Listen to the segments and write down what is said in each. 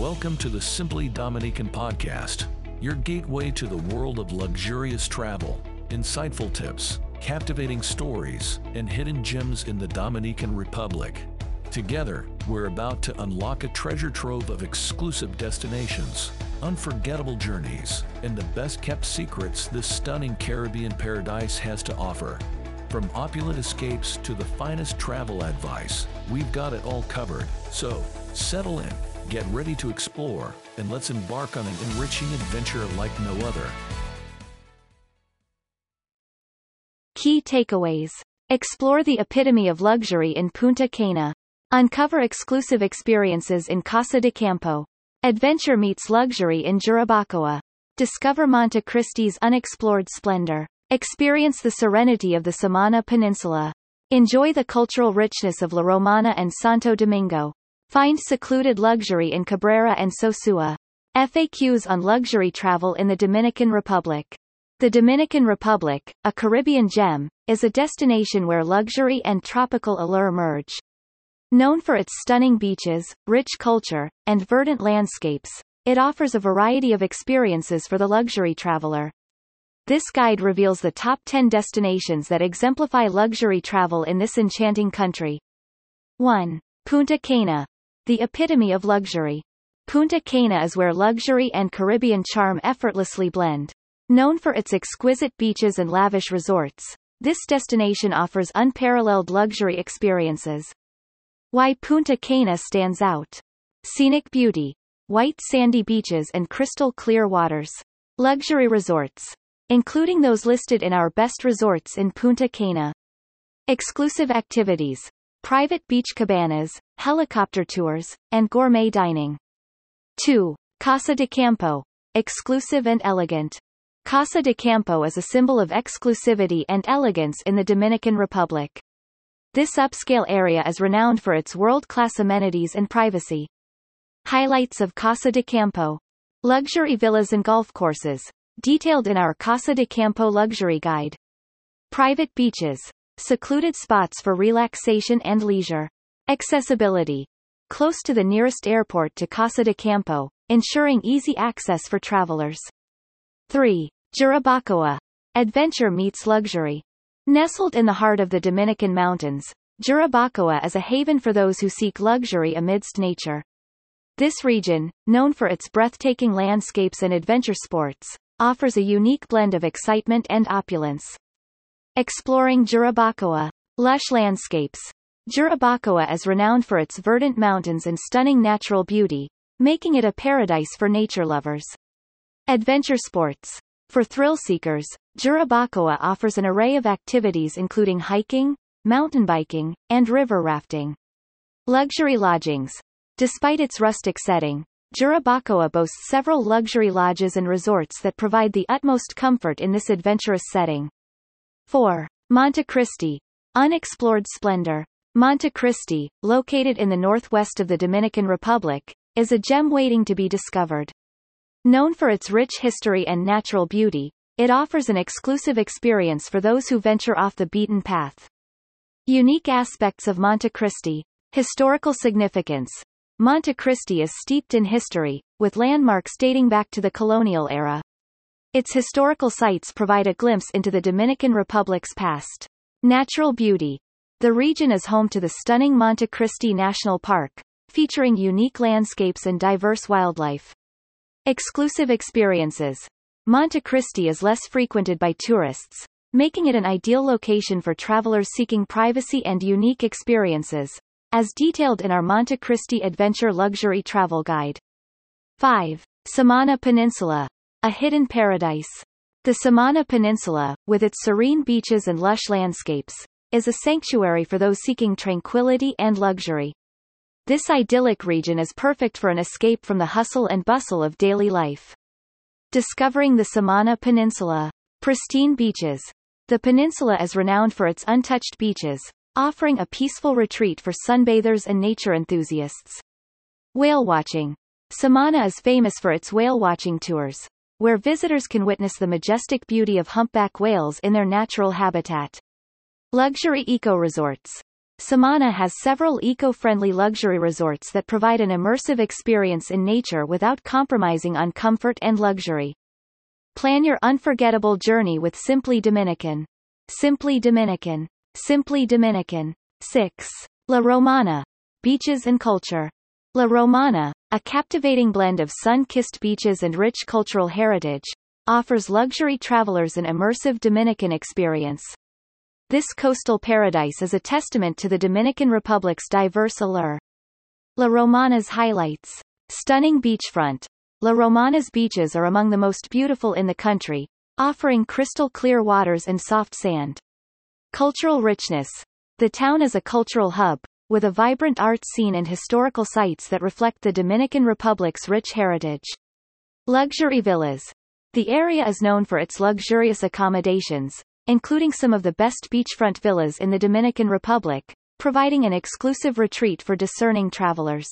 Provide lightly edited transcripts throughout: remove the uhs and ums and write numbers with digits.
Welcome to the Simply Dominican podcast, your gateway to the world of luxurious travel, insightful tips, captivating stories, and hidden gems in the Dominican Republic. Together, we're about to unlock a treasure trove of exclusive destinations, unforgettable journeys, and the best-kept secrets this stunning Caribbean paradise has to offer. From opulent escapes to the finest travel advice, we've got it all covered. So, settle in, get ready to explore, and let's embark on an enriching adventure like no other. Key takeaways. Explore the epitome of luxury in Punta Cana. Uncover exclusive experiences in Casa de Campo. Adventure meets luxury in Jarabacoa. Discover Monte Cristi's unexplored splendor. Experience the serenity of the Samana Peninsula. Enjoy the cultural richness of La Romana and Santo Domingo. Find secluded luxury in Cabrera and Sosua. FAQs on luxury travel in the Dominican Republic. The Dominican Republic, a Caribbean gem, is a destination where luxury and tropical allure merge. Known for its stunning beaches, rich culture, and verdant landscapes, it offers a variety of experiences for the luxury traveler. This guide reveals the top 10 destinations that exemplify luxury travel in this enchanting country. 1. Punta Cana. The epitome of luxury. Punta Cana is where luxury and Caribbean charm effortlessly blend. Known for its exquisite beaches and lavish resorts, this destination offers unparalleled luxury experiences. Why Punta Cana stands out. Scenic beauty. White sandy beaches and crystal clear waters. Luxury resorts, including those listed in our best resorts in Punta Cana. Exclusive activities. Private beach cabanas, helicopter tours, and gourmet dining. 2. Casa de Campo. Exclusive and elegant. Casa de Campo is a symbol of exclusivity and elegance in the Dominican Republic. This upscale area is renowned for its world-class amenities and privacy. Highlights of Casa de Campo. Luxury villas and golf courses, detailed in our Casa de Campo luxury guide. Private beaches, secluded spots for relaxation and leisure. Accessibility. Close to the nearest airport to Casa de Campo, ensuring easy access for travelers. 3. Jarabacoa. Adventure meets luxury. Nestled in the heart of the Dominican mountains, Jarabacoa is a haven for those who seek luxury amidst nature. This region, known for its breathtaking landscapes and adventure sports, offers a unique blend of excitement and opulence. Exploring Jarabacoa. Lush landscapes. Jarabacoa is renowned for its verdant mountains and stunning natural beauty, making it a paradise for nature lovers. Adventure sports. For thrill seekers, Jarabacoa offers an array of activities including hiking, mountain biking, and river rafting. Luxury lodgings. Despite its rustic setting, Jarabacoa boasts several luxury lodges and resorts that provide the utmost comfort in this adventurous setting. 4. Monte Cristi. Unexplored splendor. Monte Cristi, located in the northwest of the Dominican Republic, is a gem waiting to be discovered. Known for its rich history and natural beauty, it offers an exclusive experience for those who venture off the beaten path. Unique aspects of Monte Cristi. Historical significance. Monte Cristi is steeped in history, with landmarks dating back to the colonial era. Its historical sites provide a glimpse into the Dominican Republic's past. Natural beauty. The region is home to the stunning Monte Cristi National Park, featuring unique landscapes and diverse wildlife. Exclusive experiences. Monte Cristi is less frequented by tourists, making it an ideal location for travelers seeking privacy and unique experiences, as detailed in our Monte Cristi Adventure Luxury Travel Guide. 5. Samana Peninsula. A hidden paradise. The Samana Peninsula, with its serene beaches and lush landscapes, is a sanctuary for those seeking tranquility and luxury. This idyllic region is perfect for an escape from the hustle and bustle of daily life. Discovering the Samana Peninsula. Pristine beaches. The peninsula is renowned for its untouched beaches, offering a peaceful retreat for sunbathers and nature enthusiasts. Whale watching. Samana is famous for its whale watching tours, where visitors can witness the majestic beauty of humpback whales in their natural habitat. Luxury eco-resorts. Samana has several eco-friendly luxury resorts that provide an immersive experience in nature without compromising on comfort and luxury. Plan your unforgettable journey with Simply Dominican. Simply Dominican. Simply Dominican. 6. La Romana. Beaches and culture. La Romana, a captivating blend of sun-kissed beaches and rich cultural heritage, offers luxury travelers an immersive Dominican experience. This coastal paradise is a testament to the Dominican Republic's diverse allure. La Romana's highlights. Stunning beachfront. La Romana's beaches are among the most beautiful in the country, offering crystal-clear waters and soft sand. Cultural richness. The town is a cultural hub, with a vibrant art scene and historical sites that reflect the Dominican Republic's rich heritage. Luxury villas. The area is known for its luxurious accommodations, including some of the best beachfront villas in the Dominican Republic, providing an exclusive retreat for discerning travelers.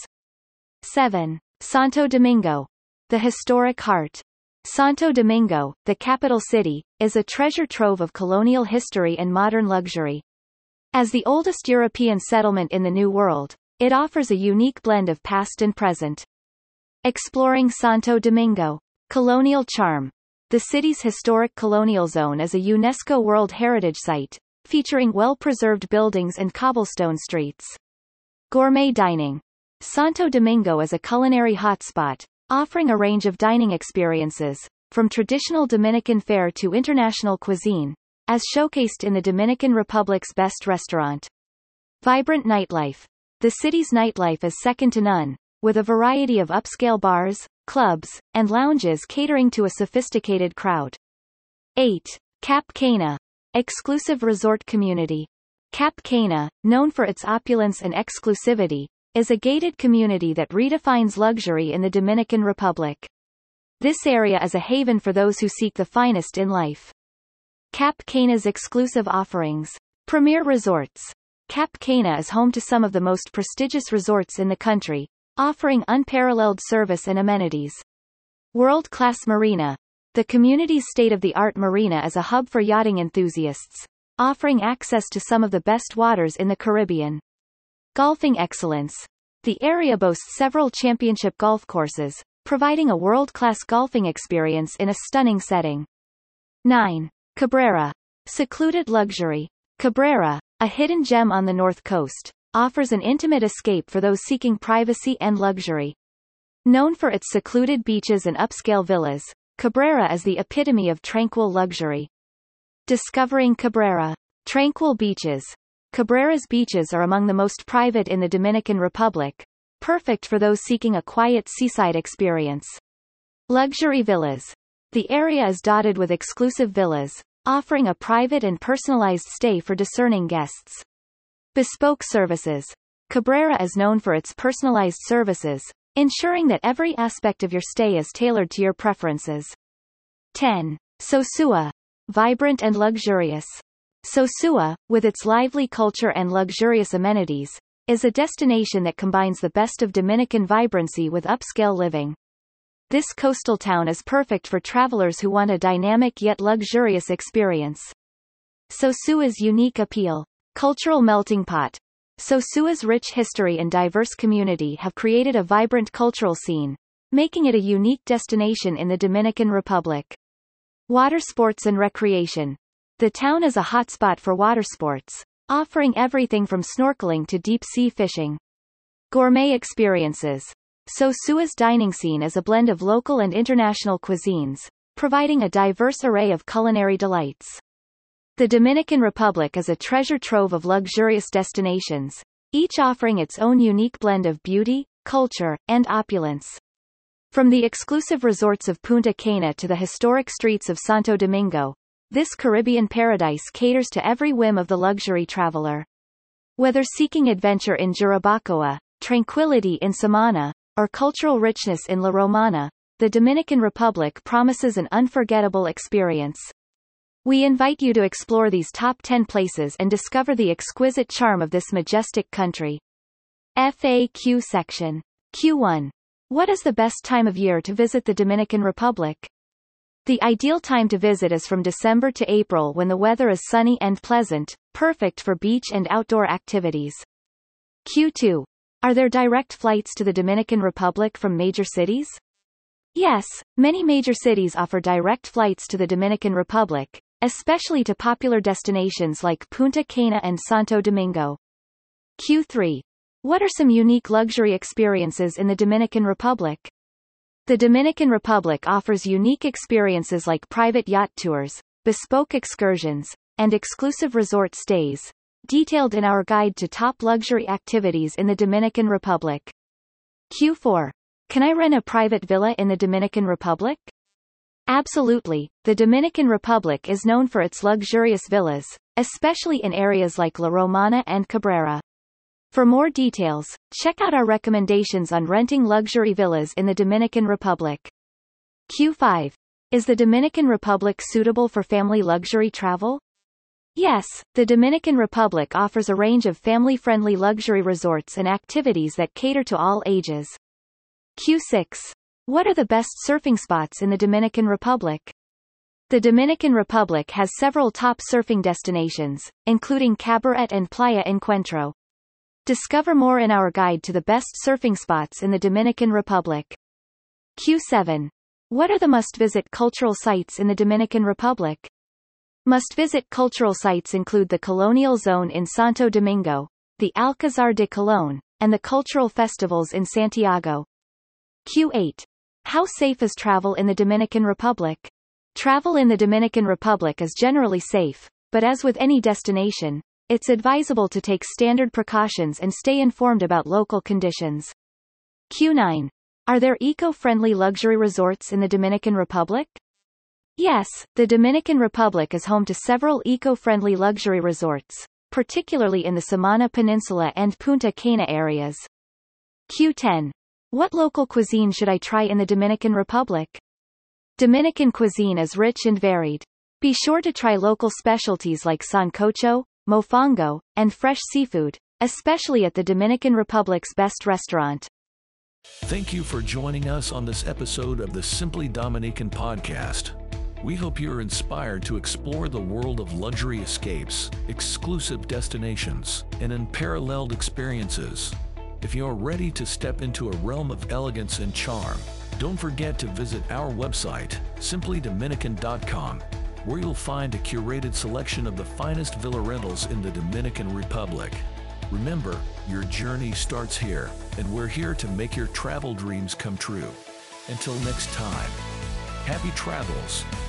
7. Santo Domingo. The historic heart. Santo Domingo, the capital city, is a treasure trove of colonial history and modern luxury. As the oldest European settlement in the New World, it offers a unique blend of past and present. Exploring Santo Domingo. Colonial charm. The city's historic colonial zone is a UNESCO World Heritage Site, featuring well-preserved buildings and cobblestone streets. Gourmet dining. Santo Domingo is a culinary hotspot, offering a range of dining experiences, from traditional Dominican fare to international cuisine, as showcased in the Dominican Republic's best restaurant. Vibrant nightlife. The city's nightlife is second to none, with a variety of upscale bars, clubs, and lounges catering to a sophisticated crowd. 8. Cap Cana. Exclusive resort community. Cap Cana, known for its opulence and exclusivity, is a gated community that redefines luxury in the Dominican Republic. This area is a haven for those who seek the finest in life. Cap Cana's exclusive offerings. Premier resorts. Cap Cana is home to some of the most prestigious resorts in the country, offering unparalleled service and amenities. World-class marina. The community's state-of-the-art marina is a hub for yachting enthusiasts, offering access to some of the best waters in the Caribbean. Golfing excellence. The area boasts several championship golf courses, providing a world-class golfing experience in a stunning setting. 9. Cabrera. Secluded luxury. Cabrera, a hidden gem on the north coast, offers an intimate escape for those seeking privacy and luxury. Known for its secluded beaches and upscale villas, Cabrera is the epitome of tranquil luxury. Discovering Cabrera. Tranquil beaches. Cabrera's beaches are among the most private in the Dominican Republic, perfect for those seeking a quiet seaside experience. Luxury villas. The area is dotted with exclusive villas, offering a private and personalized stay for discerning guests. Bespoke services. Cabrera is known for its personalized services, ensuring that every aspect of your stay is tailored to your preferences. 10. Sosua. Vibrant and luxurious. Sosua, with its lively culture and luxurious amenities, is a destination that combines the best of Dominican vibrancy with upscale living. This coastal town is perfect for travelers who want a dynamic yet luxurious experience. Sosua's unique appeal. Cultural melting pot. Sosua's rich history and diverse community have created a vibrant cultural scene, making it a unique destination in the Dominican Republic. Water sports and recreation. The town is a hotspot for water sports, offering everything from snorkeling to deep-sea fishing. Gourmet experiences. Sosua's dining scene is a blend of local and international cuisines, providing a diverse array of culinary delights. The Dominican Republic is a treasure trove of luxurious destinations, each offering its own unique blend of beauty, culture, and opulence. From the exclusive resorts of Punta Cana to the historic streets of Santo Domingo, this Caribbean paradise caters to every whim of the luxury traveler. Whether seeking adventure in Jarabacoa, tranquility in Samana, or cultural richness in La Romana, the Dominican Republic promises an unforgettable experience. We invite you to explore these top 10 places and discover the exquisite charm of this majestic country. FAQ section. Q1. What is the best time of year to visit the Dominican Republic? The ideal time to visit is from December to April when the weather is sunny and pleasant, perfect for beach and outdoor activities. Q2. Are there direct flights to the Dominican Republic from major cities? Yes, many major cities offer direct flights to the Dominican Republic, especially to popular destinations like Punta Cana and Santo Domingo. Q3. What are some unique luxury experiences in the Dominican Republic? The Dominican Republic offers unique experiences like private yacht tours, bespoke excursions, and exclusive resort stays, detailed in our guide to top luxury activities in the Dominican Republic. Q4. Can I rent a private villa in the Dominican Republic? Absolutely. The Dominican Republic is known for its luxurious villas, especially in areas like La Romana and Cabrera. For more details, check out our recommendations on renting luxury villas in the Dominican Republic. Q5. Is the Dominican Republic suitable for family luxury travel? Yes, the Dominican Republic offers a range of family-friendly luxury resorts and activities that cater to all ages. Q6. What are the best surfing spots in the Dominican Republic? The Dominican Republic has several top surfing destinations, including Cabaret and Playa Encuentro. Discover more in our guide to the best surfing spots in the Dominican Republic. Q7. What are the must-visit cultural sites in the Dominican Republic? Must-visit cultural sites include the Colonial Zone in Santo Domingo, the Alcázar de Colón, and the cultural festivals in Santiago. Q8. How safe is travel in the Dominican Republic? Travel in the Dominican Republic is generally safe, but as with any destination, it's advisable to take standard precautions and stay informed about local conditions. Q9. Are there eco-friendly luxury resorts in the Dominican Republic? Yes, the Dominican Republic is home to several eco-friendly luxury resorts, particularly in the Samana Peninsula and Punta Cana areas. Q10. What local cuisine should I try in the Dominican Republic? Dominican cuisine is rich and varied. Be sure to try local specialties like sancocho, mofongo, and fresh seafood, especially at the Dominican Republic's best restaurant. Thank you for joining us on this episode of the Simply Dominican podcast. We hope you're inspired to explore the world of luxury escapes, exclusive destinations, and unparalleled experiences. If you're ready to step into a realm of elegance and charm, don't forget to visit our website, simplydominican.com, where you'll find a curated selection of the finest villa rentals in the Dominican Republic. Remember, your journey starts here, and we're here to make your travel dreams come true. Until next time, happy travels.